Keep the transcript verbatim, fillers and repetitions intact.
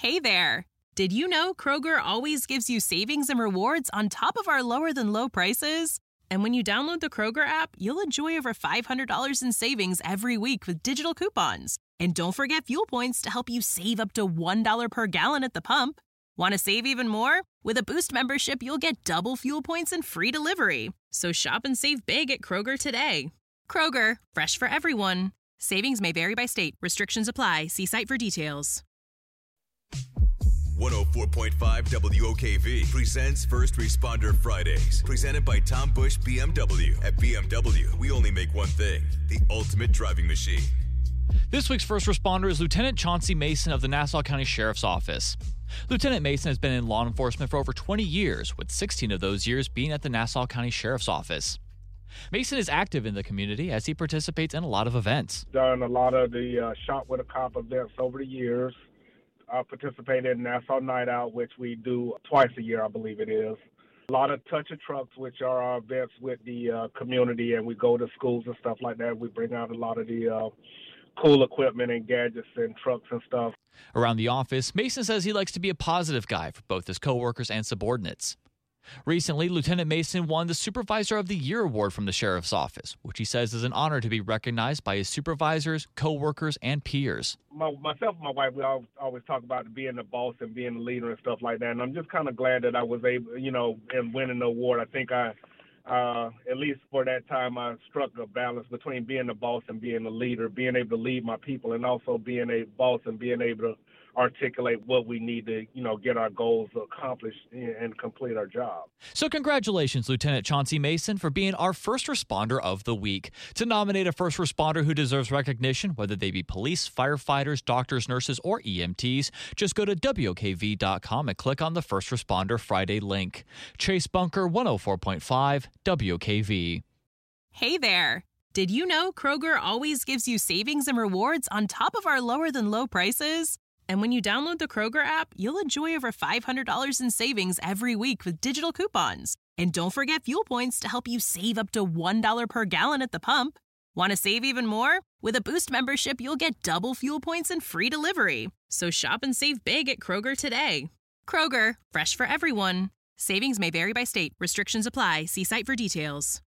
Hey there! Did you know Kroger always gives you savings and rewards on top of our lower-than-low prices? And when you download the Kroger app, you'll enjoy over five hundred dollars in savings every week with digital coupons. And don't forget fuel points to help you save up to one dollar per gallon at the pump. Want to save even more? With a Boost membership, you'll get double fuel points and free delivery. So shop and save big at Kroger today. Kroger, fresh for everyone. Savings may vary by state. Restrictions apply. See site for details. one oh four point five W O K V presents First Responder Fridays. Presented by Tom Bush B M W. At B M W, we only make one thing, the ultimate driving machine. This week's first responder is Lieutenant Chauncey Mason of the Nassau County Sheriff's Office. Lieutenant Mason has been in law enforcement for over twenty years, with sixteen of those years being at the Nassau County Sheriff's Office. Mason is active in the community as he participates in a lot of events. Done a lot of the uh, Shot with a Cop events over the years. I participated in Nassau Night Out, which we do twice a year, I believe it is. A lot of Touch a Trucks, which are our events with the uh, community, and we go to schools and stuff like that. We bring out a lot of the uh, cool equipment and gadgets and trucks and stuff. Around the office, Mason says he likes to be a positive guy for both his coworkers and subordinates. Recently, Lieutenant Mason won the Supervisor of the Year award from the Sheriff's Office, which he says is an honor to be recognized by his supervisors, coworkers, and peers. My, myself and my wife, we all, always talk about being the boss and being the leader and stuff like that, and I'm just kind of glad that I was able, you know, in winning the award. I think I, uh, at least for that time, I struck a balance between being the boss and being the leader, being able to lead my people, and also being a boss and being able to articulate what we need to, you know, get our goals accomplished and complete our job. So congratulations, Lieutenant Chauncey Mason, for being our first responder of the week. To nominate a first responder who deserves recognition, whether they be police, firefighters, doctors, nurses, or E M Ts, just go to W O K V dot com and click on the First Responder Friday link. Chase Bunker, one oh four point five, W O K V. Hey there! Did you know Kroger always gives you savings and rewards on top of our lower-than-low prices? And when you download the Kroger app, you'll enjoy over five hundred dollars in savings every week with digital coupons. And don't forget fuel points to help you save up to one dollar per gallon at the pump. Want to save even more? With a Boost membership, you'll get double fuel points and free delivery. So shop and save big at Kroger today. Kroger, fresh for everyone. Savings may vary by state. Restrictions apply. See site for details.